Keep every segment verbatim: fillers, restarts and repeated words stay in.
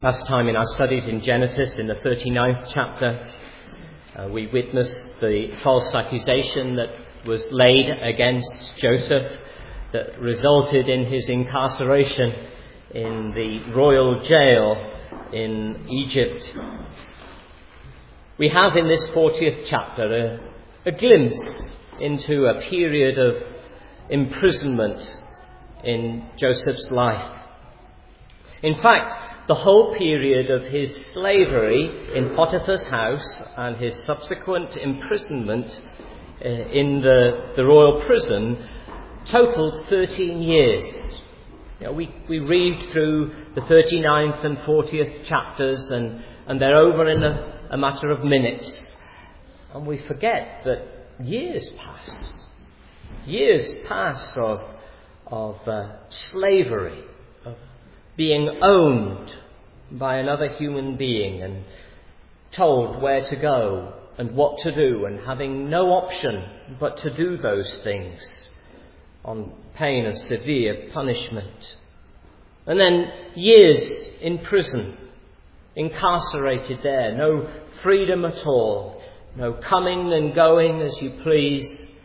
Last time in our studies in Genesis, in the thirty-ninth chapter, uh, we witnessed the false accusation that was laid against Joseph that resulted in his incarceration in the royal jail in Egypt. We have in this fortieth chapter a, a glimpse into a period of imprisonment in Joseph's life. In fact, the whole period of his slavery in Potiphar's house and his subsequent imprisonment uh, in the, the royal prison totaled thirteen years. You know, we, we read through the thirty-ninth and fortieth chapters and, and they're over in a, a matter of minutes. And we forget that years passed. Years passed of, of uh, slavery, of being owned by another human being and told where to go and what to do and having no option but to do those things on pain of severe punishment. And then years in prison, incarcerated there, no freedom at all, no coming and going as you please,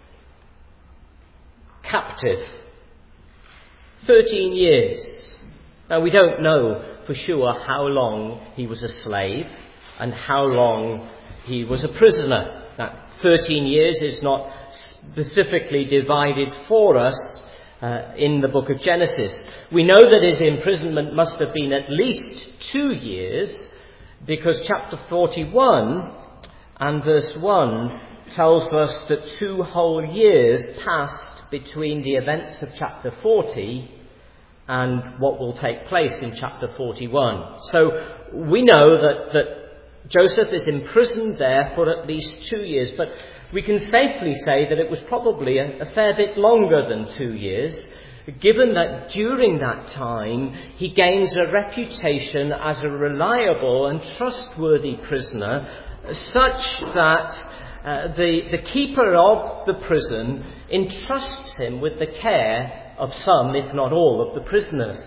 captive. Thirteen years. Now, we don't know for sure how long he was a slave and how long he was a prisoner. Now, thirteen years is not specifically divided for us uh, in the book of Genesis. We know that his imprisonment must have been at least two years because chapter forty-one and verse one tells us that two whole years passed between the events of chapter forty and what will take place in chapter forty-one. So we know that, that Joseph is imprisoned there for at least two years, but we can safely say that it was probably a, a fair bit longer than two years, given that during that time he gains a reputation as a reliable and trustworthy prisoner, such that uh, the, the keeper of the prison entrusts him with the care of some, if not all, of the prisoners.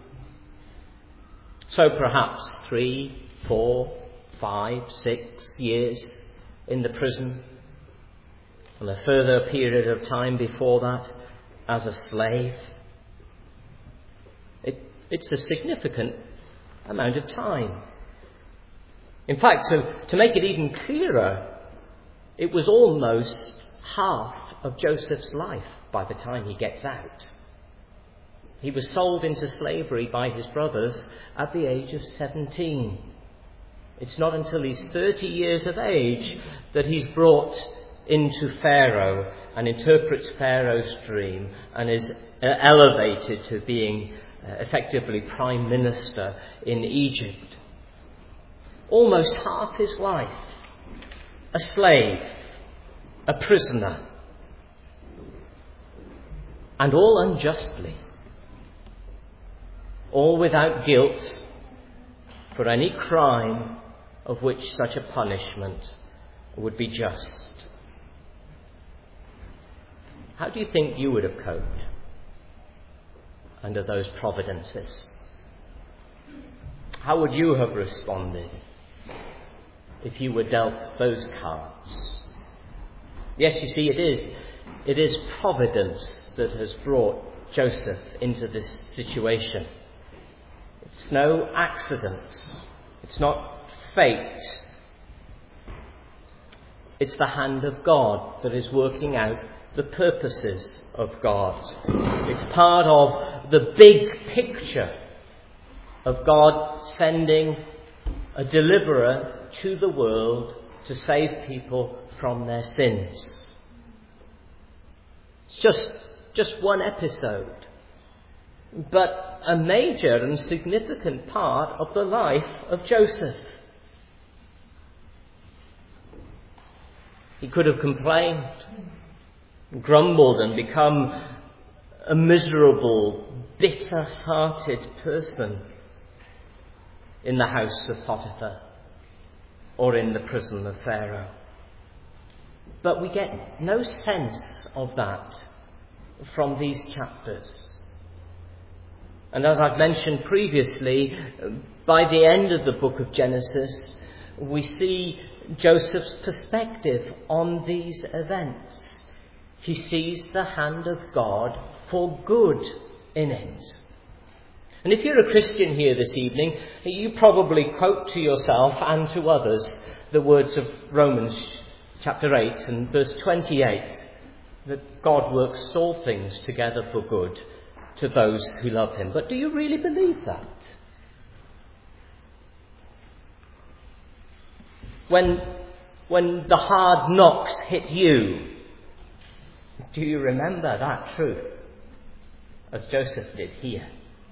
So perhaps three, four, five, six years in the prison, and a further period of time before that as a slave. It, it's a significant amount of time. In fact, to, to make it even clearer, it was almost half of Joseph's life by the time he gets out. He was sold into slavery by his brothers at the age of seventeen. It's not until he's thirty years of age that he's brought into Pharaoh and interprets Pharaoh's dream and is elevated to being effectively prime minister in Egypt. Almost half his life, a slave, a prisoner, and all unjustly. All without guilt for any crime of which such a punishment would be just. How do you think you would have coped under those providences? How would you have responded if you were dealt those cards? Yes, you see, it is, it is providence that has brought Joseph into this situation. It's no accident. It's not fate. It's the hand of God that is working out the purposes of God. It's part of the big picture of God sending a deliverer to the world to save people from their sins. It's just, just one episode, but a major and significant part of the life of Joseph. He could have complained, grumbled, and become a miserable, bitter-hearted person in the house of Potiphar or in the prison of Pharaoh. But we get no sense of that from these chapters. And as I've mentioned previously, by the end of the book of Genesis, we see Joseph's perspective on these events. He sees the hand of God for good in it. And if you're a Christian here this evening, you probably quote to yourself and to others the words of Romans chapter eight and verse twenty-eight, that God works all things together for good to those who love him. But do you really believe that? When, when the hard knocks hit you, do you remember that truth, as Joseph did here?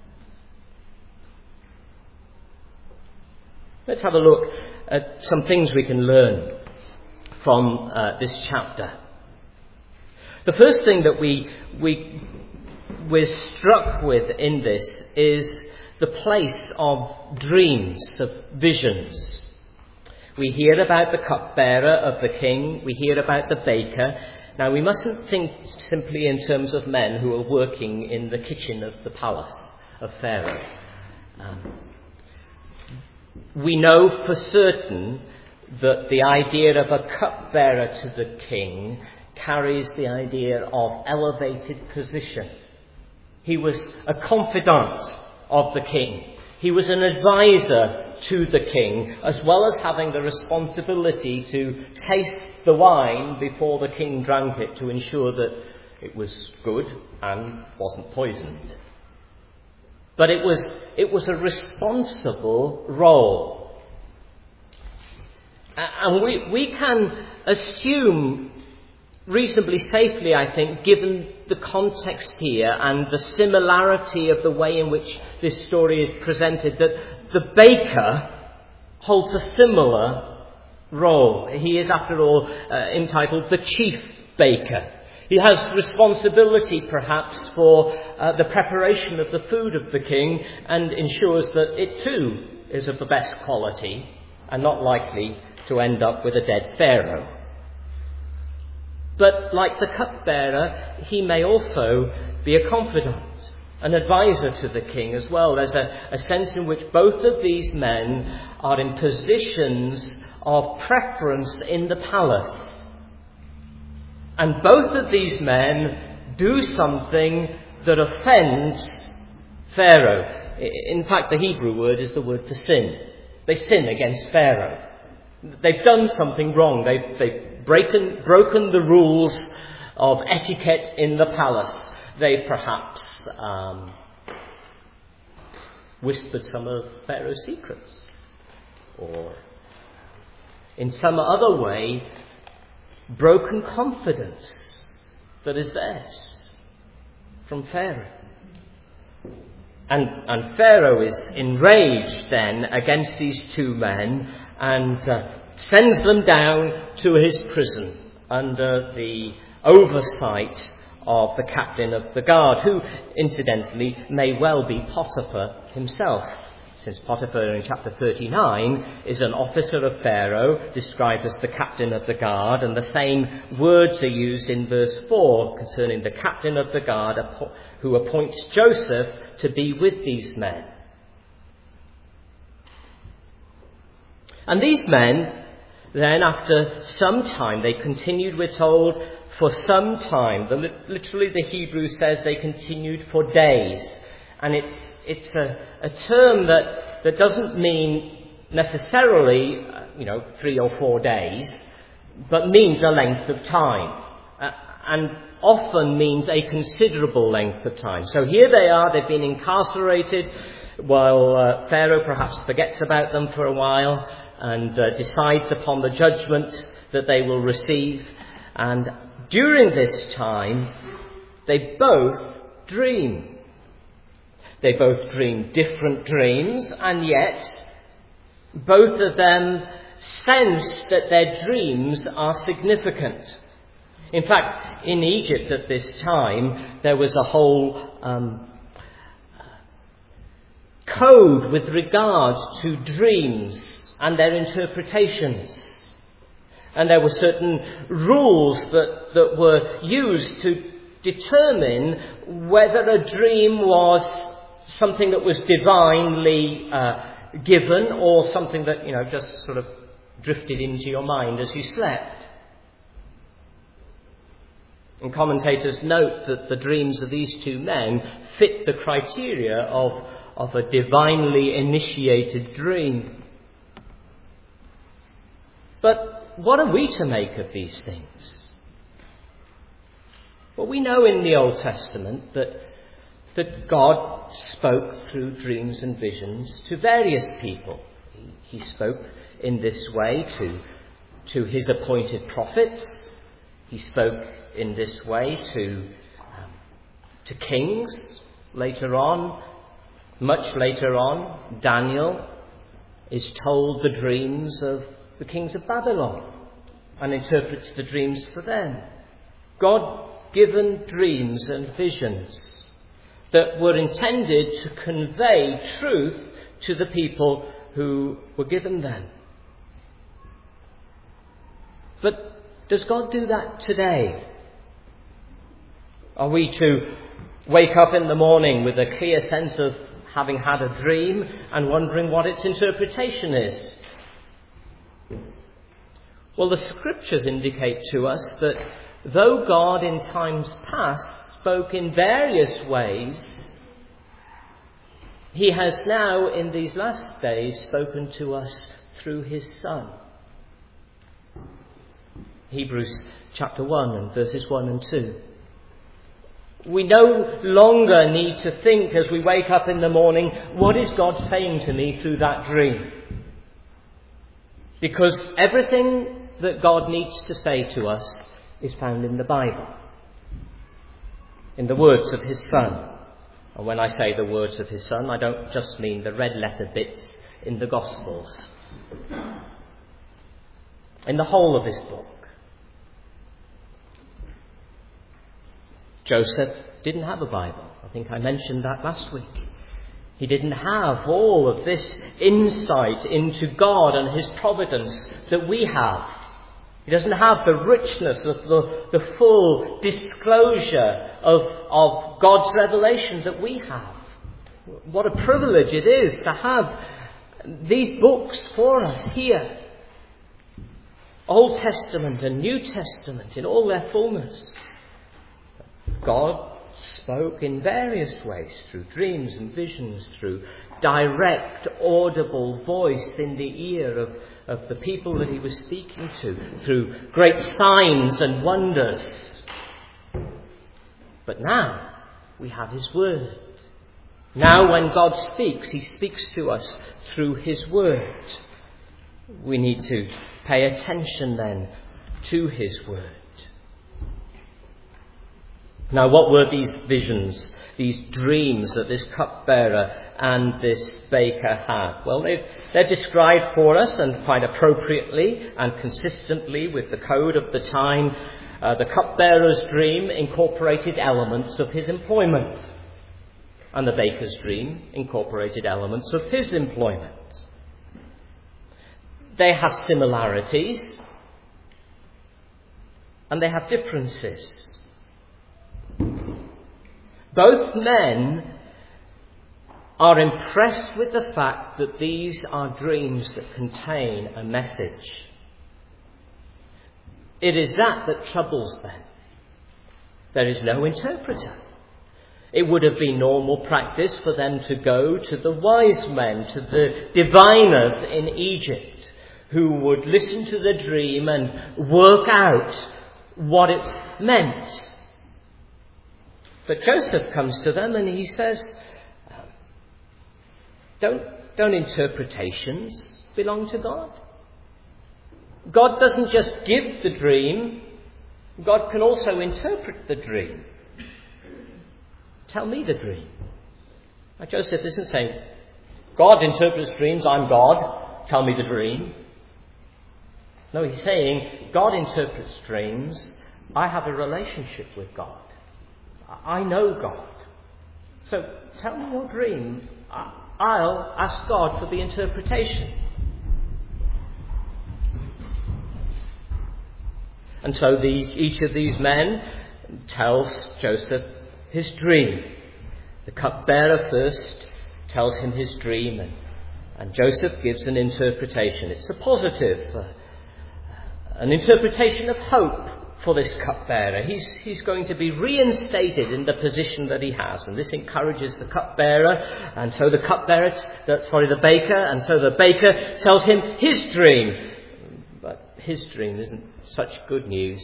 Let's have a look at some things we can learn from uh, this chapter. The first thing that we, we, we're struck with in this is the place of dreams, of visions. We hear about the cupbearer of the king. We hear about the baker. Now, we mustn't think simply in terms of men who are working in the kitchen of the palace of Pharaoh. Um, we know for certain that the idea of a cupbearer to the king carries the idea of elevated position. He was a confidant of the king. He was an advisor to the king, as well as having the responsibility to taste the wine before the king drank it to ensure that it was good and wasn't poisoned. But it was, it was a responsible role. And we, we can assume reasonably safely, I think, given the context here and the similarity of the way in which this story is presented, that the baker holds a similar role. He is, after all, uh, entitled the chief baker. He has responsibility, perhaps, for uh, the preparation of the food of the king and ensures that it too is of the best quality and not likely to end up with a dead Pharaoh. But like the cupbearer, he may also be a confidant, an advisor to the king as well. There's a, a sense in which both of these men are in positions of preference in the palace. And both of these men do something that offends Pharaoh. In fact, the Hebrew word is the word for sin. They sin against Pharaoh. They've done something wrong. They've, they've broken, broken the rules of etiquette in the palace. They perhaps um, whispered some of Pharaoh's secrets, or in some other way broken confidence that is theirs from Pharaoh. And, and Pharaoh is enraged then against these two men and uh, sends them down to his prison under the oversight of the captain of the guard, who, incidentally, may well be Potiphar himself, since Potiphar in chapter thirty-nine is an officer of Pharaoh, described as the captain of the guard, and the same words are used in verse four concerning the captain of the guard who appoints Joseph to be with these men. And these men, then, after some time, they continued, we're told, for some time. The, literally, the Hebrew says they continued for days. And it's, it's a, a term that, that doesn't mean necessarily, you know, three or four days, but means a length of time. Uh, and often means a considerable length of time. So here they are, they've been incarcerated, while uh, Pharaoh perhaps forgets about them for a while and uh, decides upon the judgment that they will receive. And during this time, they both dream. They both dream different dreams, and yet both of them sense that their dreams are significant. In fact, in Egypt at this time, there was a whole um, code with regard to dreams and their interpretations. And there were certain rules that, that were used to determine whether a dream was something that was divinely uh, given, or something that, you know, just sort of drifted into your mind as you slept. And commentators note that the dreams of these two men fit the criteria of, of a divinely initiated dream. But what are we to make of these things? Well, we know in the Old Testament that, that God spoke through dreams and visions to various people. He, he spoke in this way to, to his appointed prophets. He spoke in this way to, um, to kings later on. Much later on, Daniel is told the dreams of the kings of Babylon and interprets the dreams for them. God-given dreams and visions that were intended to convey truth to the people who were given them. But does God do that today? Are we to wake up in the morning with a clear sense of having had a dream and wondering what its interpretation is? Well, the scriptures indicate to us that though God in times past spoke in various ways, he has now in these last days spoken to us through his Son. Hebrews chapter one and verses one and two. We no longer need to think as we wake up in the morning, what is God saying to me through that dream? Because everything that God needs to say to us is found in the Bible, in the words of his Son. And when I say the words of his Son, I don't just mean the red letter bits in the Gospels. In the whole of his book. Joseph didn't have a Bible. I think I mentioned that last week. He didn't have all of this insight into God and his providence that we have. He doesn't have the richness of the, the full disclosure of, of God's revelation that we have. What a privilege it is to have these books for us here. Old Testament and New Testament in all their fullness. God spoke in various ways, through dreams and visions, through direct, audible voice in the ear of, of the people that he was speaking to, through great signs and wonders. But now we have his word. Now when God speaks, he speaks to us through his word. We need to pay attention then to his word. Now, what were these visions, these dreams that this cupbearer and this baker had? Well, they're, they're described for us, and quite appropriately and consistently with the code of the time. Uh, the cupbearer's dream incorporated elements of his employment, and the baker's dream incorporated elements of his employment. They have similarities, and they have differences. Both men are impressed with the fact that these are dreams that contain a message. It is that that troubles them. There is no interpreter. It would have been normal practice for them to go to the wise men, to the diviners in Egypt, who would listen to the dream and work out what it meant. But Joseph comes to them and he says, don't, don't interpretations belong to God? God doesn't just give the dream, God can also interpret the dream. Tell me the dream. Now, Joseph isn't saying, God interprets dreams, I'm God, tell me the dream. No, he's saying, God interprets dreams, I have a relationship with God. I know God. So tell me your dream. I'll ask God for the interpretation. And so these, each of these men tells Joseph his dream. The cupbearer first tells him his dream, and, and Joseph gives an interpretation. It's a positive, uh, an interpretation of hope for this cupbearer. He's, he's going to be reinstated in the position that he has, and this encourages the cupbearer, and so the cupbearer, that's sorry, the baker, and so the baker tells him his dream. But his dream isn't such good news.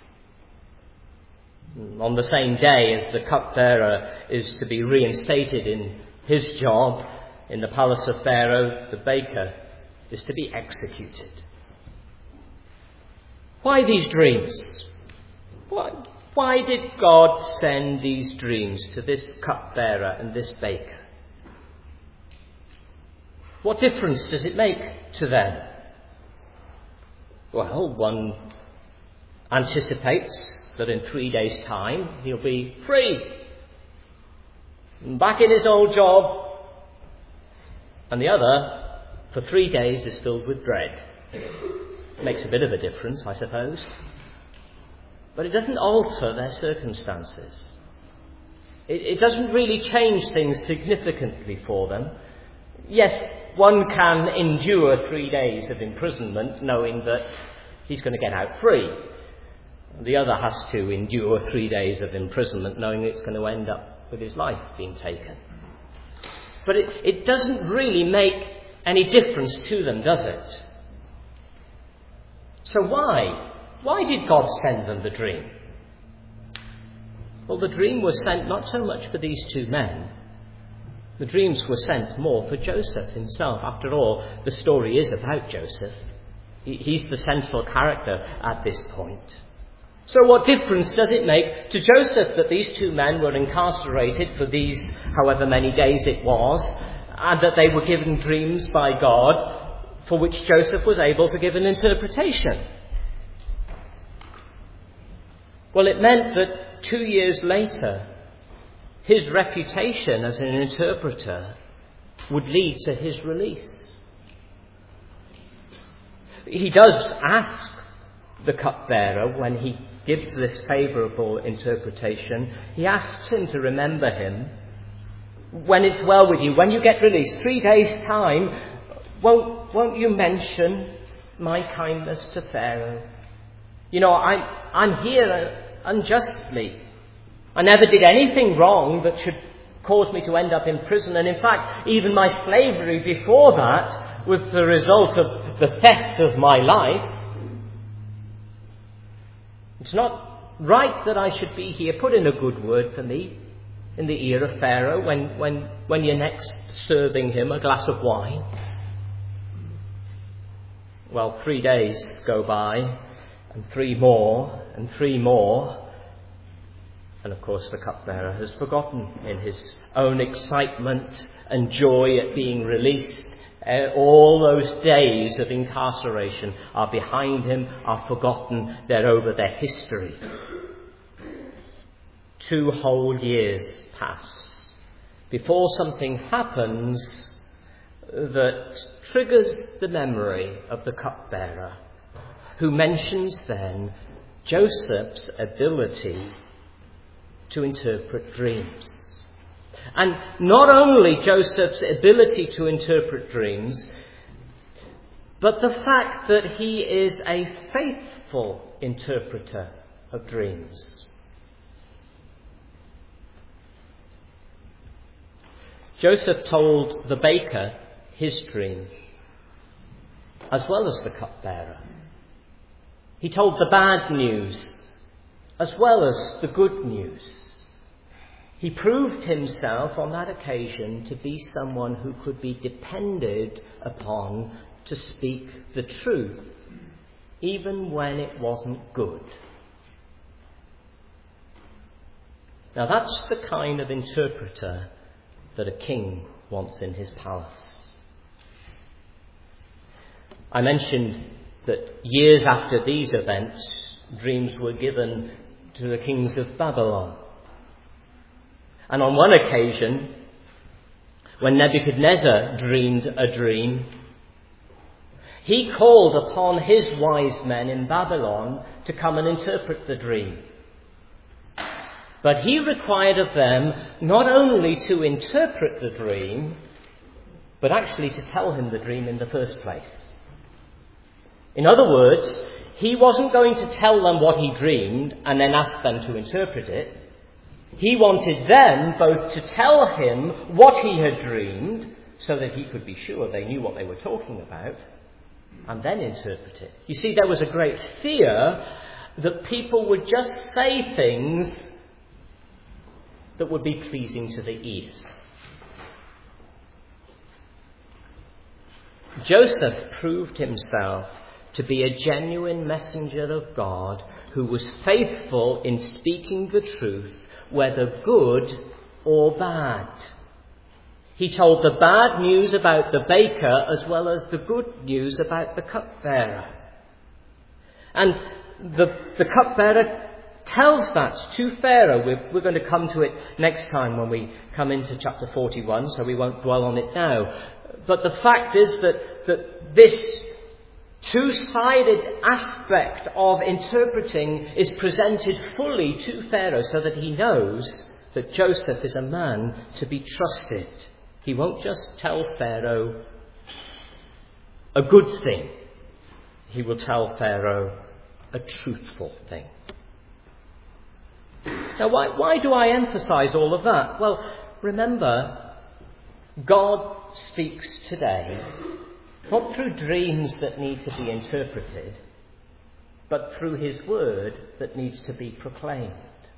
On the same day as the cupbearer is to be reinstated in his job in the palace of Pharaoh, the baker is to be executed. Why these dreams? Why, why did God send these dreams to this cupbearer and this baker? What difference does it make to them? Well, one anticipates that in three days' time he'll be free, back in his old job, and the other, for three days, is filled with dread. It makes a bit of a difference, I suppose, but it doesn't alter their circumstances. It, it doesn't really change things significantly for them. Yes, one can endure three days of imprisonment knowing that he's going to get out free. The other has to endure three days of imprisonment knowing it's going to end up with his life being taken. But it, it doesn't really make any difference to them, does it? So why? Why did God send them the dream? Well, the dream was sent not so much for these two men. The dreams were sent more for Joseph himself. After all, the story is about Joseph. He, he's the central character at this point. So what difference does it make to Joseph that these two men were incarcerated for these however many days it was, and that they were given dreams by God for which Joseph was able to give an interpretation? Well, it meant that two years later, his reputation as an interpreter would lead to his release. He does ask the cupbearer, when he gives this favourable interpretation, he asks him to remember him. When it's well with you, when you get released, three days' time, won't, won't you mention my kindness to Pharaoh? You know, I'm, I'm here unjustly. I never did anything wrong that should cause me to end up in prison. And in fact, even my slavery before that was the result of the theft of my life. It's not right that I should be here. Put in a good word for me in the ear of Pharaoh when, when, when you're next serving him a glass of wine. Well, three days go by, and three more, and three more. And of course the cupbearer has forgotten in his own excitement and joy at being released. Uh, all those days of incarceration are behind him, are forgotten, they're over their history. Two whole years pass before something happens that triggers the memory of the cupbearer, who mentions then Joseph's ability to interpret dreams. And not only Joseph's ability to interpret dreams, but the fact that he is a faithful interpreter of dreams. Joseph told the baker his dream, as well as the cupbearer. He told the bad news, as well as the good news. He proved himself on that occasion to be someone who could be depended upon to speak the truth, even when it wasn't good. Now that's the kind of interpreter that a king wants in his palace. I mentioned that years after these events, dreams were given to the kings of Babylon. And on one occasion, when Nebuchadnezzar dreamed a dream, he called upon his wise men in Babylon to come and interpret the dream. But he required of them not only to interpret the dream, but actually to tell him the dream in the first place. In other words, he wasn't going to tell them what he dreamed and then ask them to interpret it. He wanted them both to tell him what he had dreamed, so that he could be sure they knew what they were talking about, and then interpret it. You see, there was a great fear that people would just say things that would be pleasing to the ears. Joseph proved himself to be a genuine messenger of God who was faithful in speaking the truth, whether good or bad. He told the bad news about the baker as well as the good news about the cupbearer. And the, the cupbearer tells that to Pharaoh. We're, we're going to come to it next time when we come into chapter forty-one, so we won't dwell on it now. But the fact is that, that this two-sided aspect of interpreting is presented fully to Pharaoh so that he knows that Joseph is a man to be trusted. He won't just tell Pharaoh a good thing. He will tell Pharaoh a truthful thing. Now, why, why do I emphasize all of that? Well, remember, God speaks today, not through dreams that need to be interpreted, but through his word that needs to be proclaimed.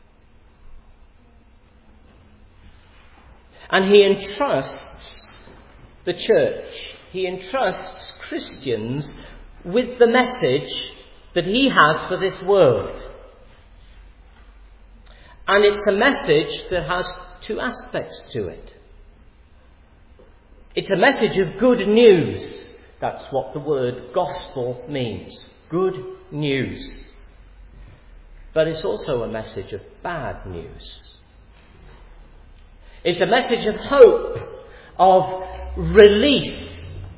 And he entrusts the church, he entrusts Christians with the message that he has for this world. And it's a message that has two aspects to it. It's a message of good news. That's what the word gospel means. Good news. But it's also a message of bad news. It's a message of hope, of release,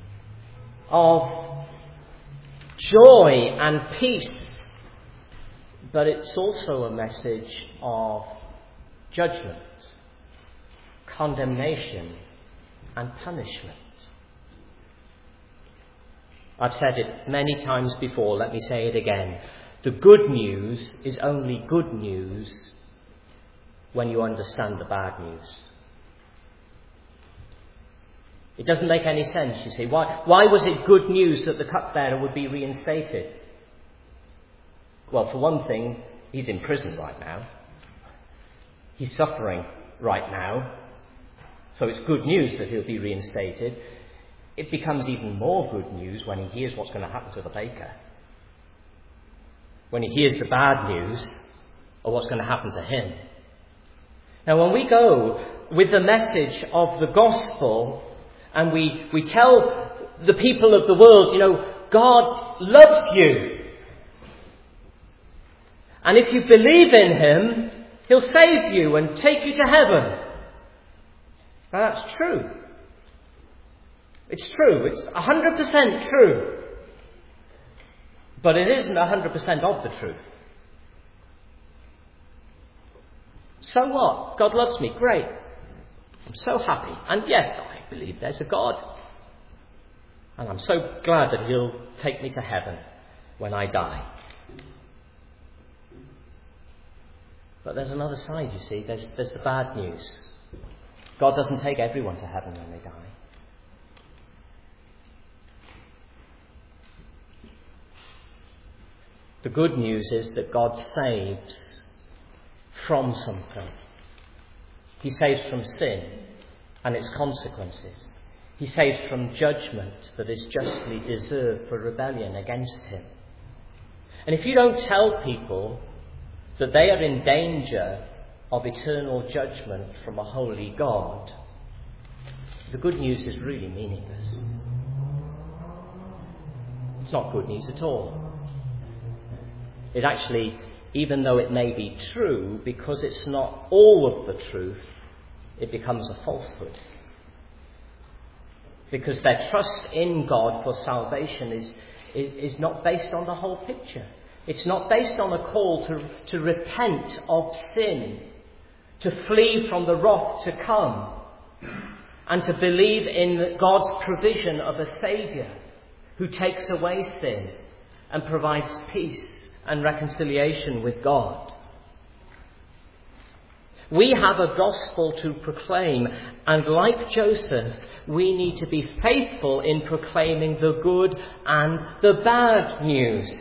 of joy and peace. But it's also a message of judgment, condemnation, and punishment. I've said it many times before, let me say it again. The good news is only good news when you understand the bad news. It doesn't make any sense, you see. Why, why was it good news that the cupbearer would be reinstated? Well, for one thing, he's in prison right now. He's suffering right now. So it's good news that he'll be reinstated. It becomes even more good news when he hears what's going to happen to the baker. When he hears the bad news of what's going to happen to him. Now, when we go with the message of the gospel and we, we tell the people of the world, you know, God loves you. And if you believe in him, he'll save you and take you to heaven. Now, that's true. It's true. It's one hundred percent true. But it isn't one hundred percent of the truth. So what? God loves me. Great. I'm so happy. And yes, I believe there's a God. And I'm so glad that he'll take me to heaven when I die. But there's another side, you see. There's, there's the bad news. God doesn't take everyone to heaven when they die. The good news is that God saves from something. He saves from sin and its consequences. He saves from judgment that is justly deserved for rebellion against him. And if you don't tell people that they are in danger of eternal judgment from a holy God, the good news is really meaningless. It's not good news at all. It actually, even though it may be true, because it's not all of the truth, it becomes a falsehood. Because their trust in God for salvation is, is, is not based on the whole picture. It's not based on a call to, to repent of sin to flee from the wrath to come, and to believe in God's provision of a Saviour who takes away sin and provides peace and reconciliation with God. We have a gospel to proclaim, and like Joseph, we need to be faithful in proclaiming the good and the bad news.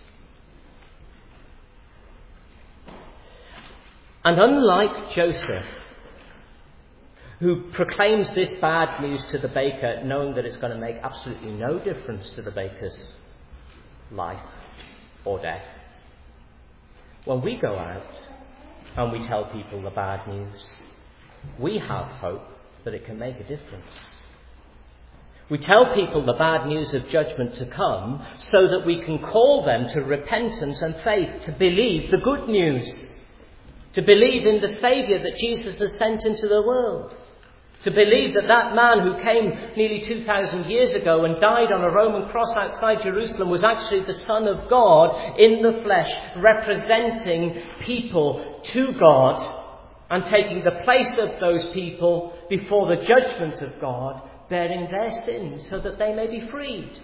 And unlike Joseph, who proclaims this bad news to the baker, knowing that it's going to make absolutely no difference to the baker's life or death, when we go out and we tell people the bad news, we have hope that it can make a difference. We tell people the bad news of judgment to come so that we can call them to repentance and faith, to believe the good news, to believe in the Saviour that Jesus has sent into the world, to believe that that man who came nearly two thousand years ago and died on a Roman cross outside Jerusalem was actually the Son of God in the flesh, representing people to God and taking the place of those people before the judgment of God, bearing their sins so that they may be freed.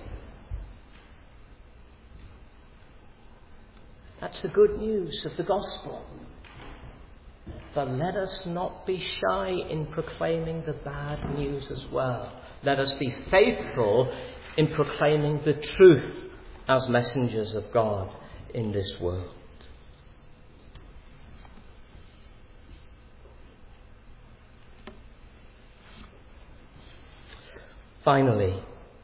That's the good news of the gospel. But let us not be shy in proclaiming the bad news as well. Let us be faithful in proclaiming the truth as messengers of God in this world. Finally,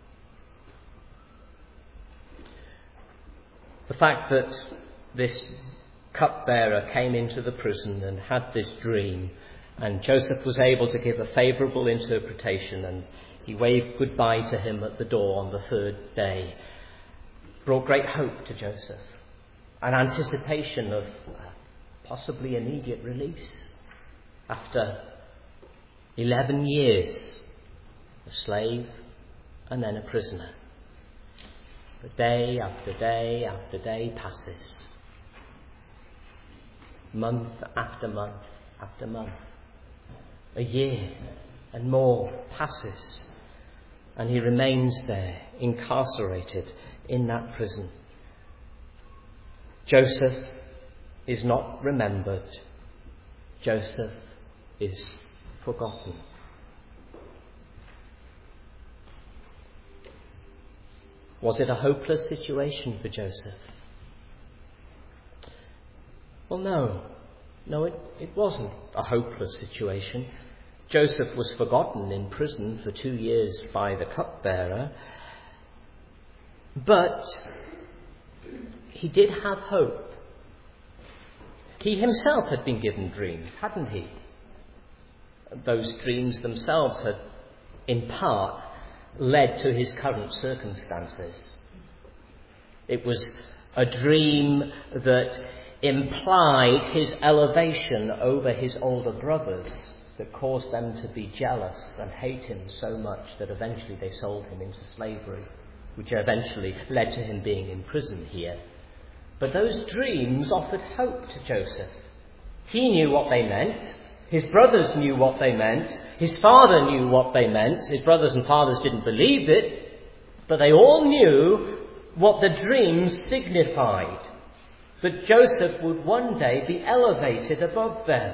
the fact that this cupbearer came into the prison and had this dream, and Joseph was able to give a favourable interpretation, and he waved goodbye to him at the door on the third day, brought great hope to Joseph, an anticipation of possibly immediate release after eleven years, a slave and then a prisoner. But day after day after day passes. Month after month after month. A year and more passes. And he remains there, incarcerated in that prison. Joseph is not remembered. Joseph is forgotten. Was it a hopeless situation for Joseph? Well, no. No, it, it wasn't a hopeless situation. Joseph was forgotten in prison for two years by the cupbearer. But he did have hope. He himself had been given dreams, hadn't he? Those dreams themselves had, in part, led to his current circumstances. It was a dream that implied his elevation over his older brothers, that caused them to be jealous and hate him so much that eventually they sold him into slavery, which eventually led to him being in prison here. But those dreams offered hope to Joseph. He knew what they meant. His brothers knew what they meant. His father knew what they meant. His brothers and fathers didn't believe it, but they all knew what the dreams signified. That Joseph would one day be elevated above them.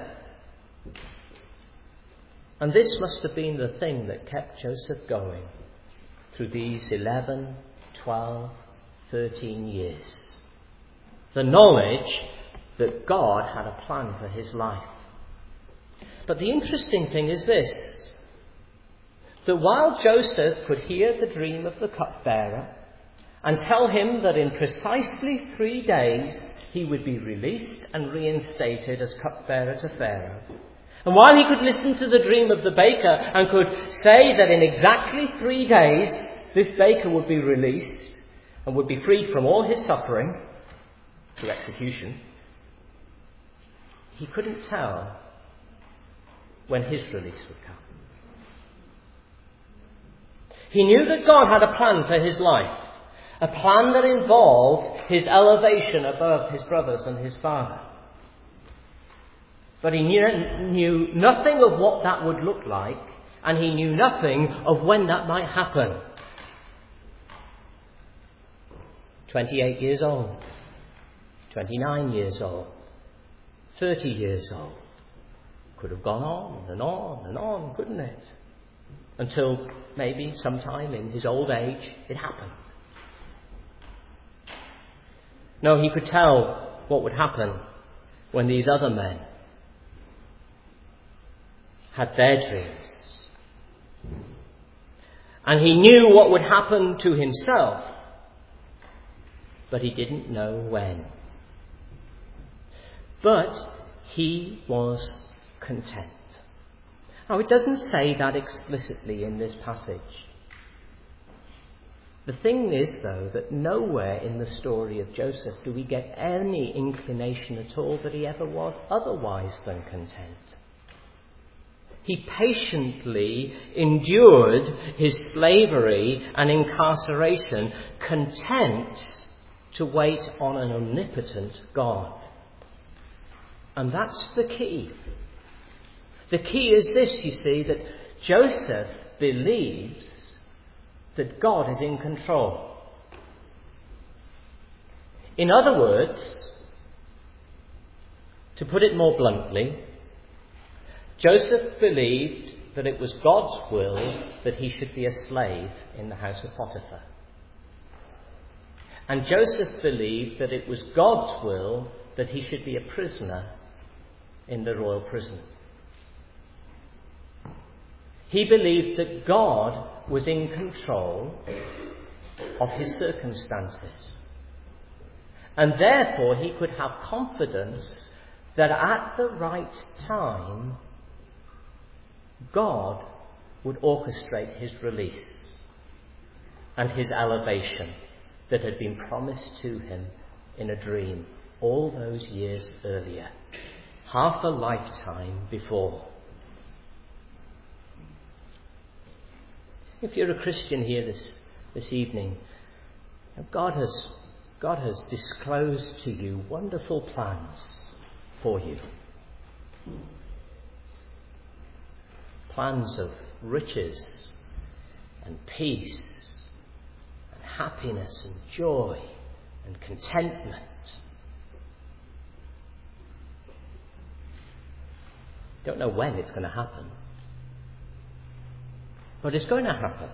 And this must have been the thing that kept Joseph going through these eleven, twelve, thirteen years. The knowledge that God had a plan for his life. But the interesting thing is this, that while Joseph could hear the dream of the cupbearer and tell him that in precisely three days he would be released and reinstated as cupbearer to Pharaoh, and while he could listen to the dream of the baker and could say that in exactly three days this baker would be released and would be freed from all his suffering to execution, he couldn't tell when his release would come. He knew that God had a plan for his life, a plan that involved his elevation above his brothers and his father. But he knew, knew nothing of what that would look like, and he knew nothing of when that might happen. twenty-eight years old, twenty-nine years old, thirty years old. Could have gone on and on and on, couldn't it? Until maybe sometime in his old age it happened. No, he could tell what would happen when these other men had their dreams. And he knew what would happen to himself, but he didn't know when. But he was content. Now, it doesn't say that explicitly in this passage. The thing is, though, that nowhere in the story of Joseph do we get any inclination at all that he ever was otherwise than content. He patiently endured his slavery and incarceration, content to wait on an omnipotent God. And that's the key. The key is this, you see, that Joseph believes that God is in control. In other words, to put it more bluntly, Joseph believed that it was God's will that he should be a slave in the house of Potiphar. And Joseph believed that it was God's will that he should be a prisoner in the royal prison. He believed that God was in control of his circumstances. And therefore he could have confidence that at the right time, God would orchestrate his release and his elevation that had been promised to him in a dream all those years earlier, half a lifetime before. If you're a Christian here this, this evening, God has, God has disclosed to you wonderful plans for you. Plans of riches and peace and happiness and joy and contentment. Don't know when it's going to happen. But it's going to happen.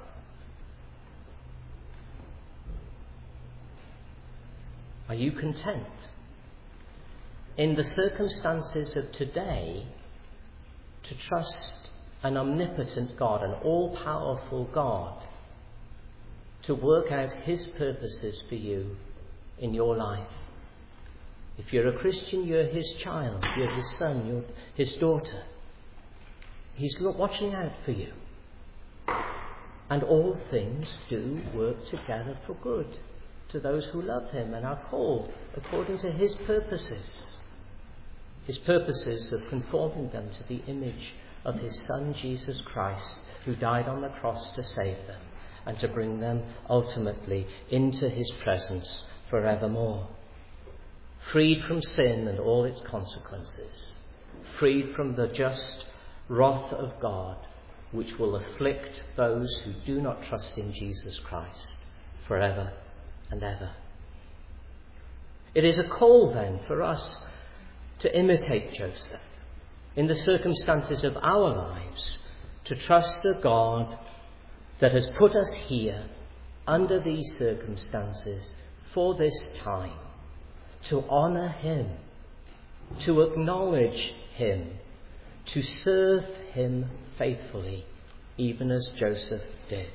Are you content in the circumstances of today to trust an omnipotent God, an all-powerful God, to work out his purposes for you in your life? If you're a Christian, you're his child, you're his son, you're his daughter. He's watching out for you. And all things do work together for good to those who love him and are called according to his purposes. His purposes of conforming them to the image of his Son, Jesus Christ, who died on the cross to save them and to bring them ultimately into his presence forevermore. Freed from sin and all its consequences. Freed from the just wrath of God, which will afflict those who do not trust in Jesus Christ forever and ever. It is a call then for us to imitate Joseph in the circumstances of our lives, to trust a God that has put us here under these circumstances for this time, to honour him, to acknowledge him, to serve him faithfully, even as Joseph did.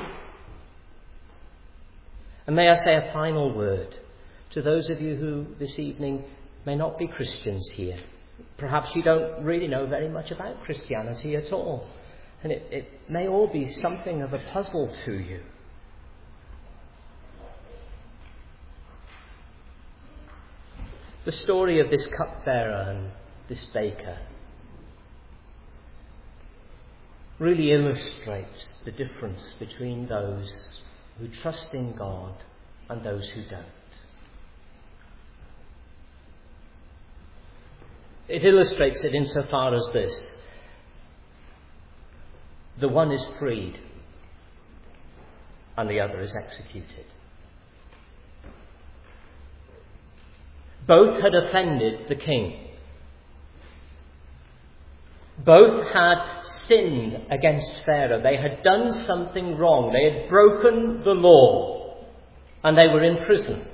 And may I say a final word to those of you who this evening may not be Christians here. Perhaps you don't really know very much about Christianity at all, and it, it may all be something of a puzzle to you. The story of this cupbearer and this baker really illustrates the difference between those who trust in God and those who don't. It illustrates it insofar as this. The one is freed and the other is executed. Both had offended the king. Both had sinned against Pharaoh. They had done something wrong. They had broken the law and they were in prison.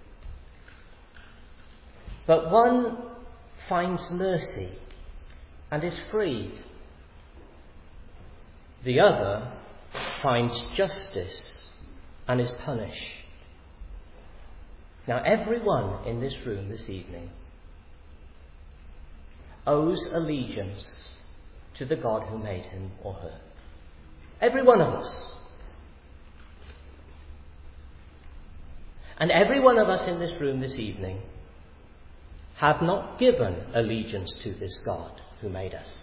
But one finds mercy and is freed. The other finds justice and is punished. Now, everyone in this room this evening owes allegiance to the God who made him or her. Every one of us. And every one of us in this room this evening have not given allegiance to this God who made us.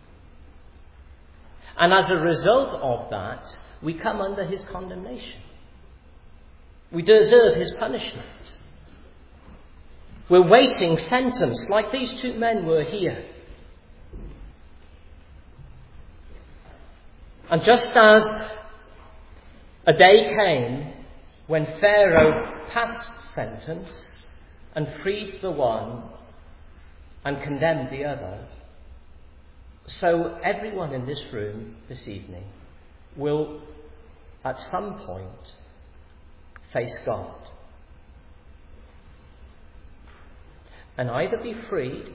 And as a result of that, we come under his condemnation. We deserve his punishment. We're waiting sentence like these two men were here. And just as a day came when Pharaoh passed sentence and freed the one and condemned the other, so everyone in this room this evening will at some point face God and either be freed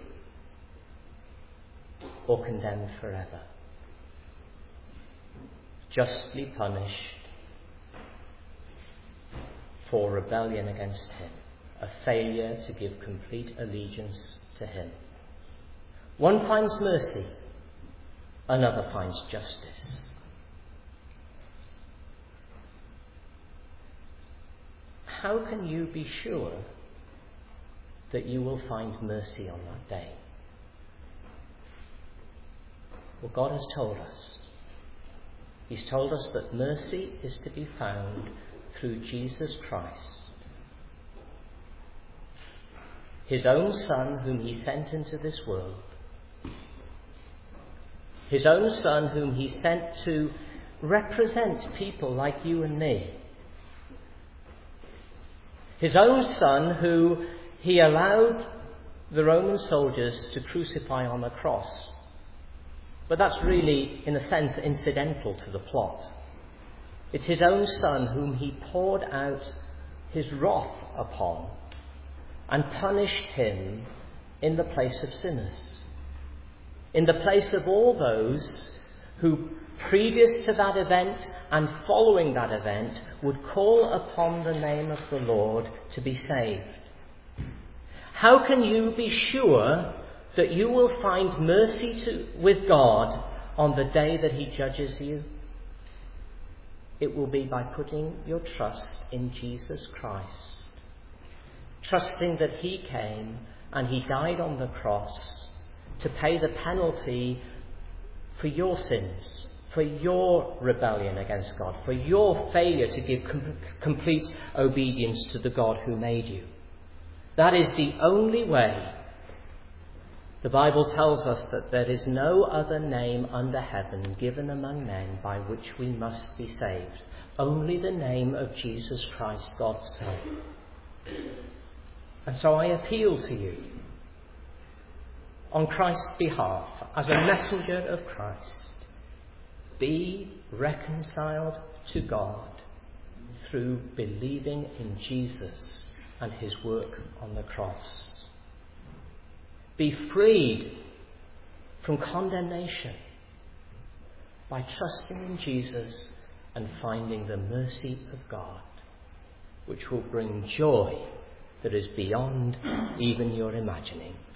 or condemned forever, justly punished for rebellion against him, a failure to give complete allegiance to him. One finds mercy, another finds justice. How can you be sure that you will find mercy on that day? Well, God has told us. He's told us that mercy is to be found through Jesus Christ, his own Son whom he sent into this world, his own Son whom he sent to represent people like you and me, his own Son who he allowed the Roman soldiers to crucify on a cross. But that's really, in a sense, incidental to the plot. It's his own Son whom he poured out his wrath upon and punished him in the place of sinners, in the place of all those who, previous to that event and following that event, would call upon the name of the Lord to be saved. How can you be sure that you will find mercy to, with God on the day that he judges you? It will be by putting your trust in Jesus Christ, trusting that he came and he died on the cross to pay the penalty for your sins, for your rebellion against God, for your failure to give com- complete obedience to the God who made you. That is the only way. The Bible tells us that there is no other name under heaven given among men by which we must be saved. Only the name of Jesus Christ, God's Son. And so I appeal to you on Christ's behalf, as a messenger of Christ, be reconciled to God through believing in Jesus and his work on the cross. Be freed from condemnation by trusting in Jesus and finding the mercy of God, which will bring joy that is beyond even your imagining.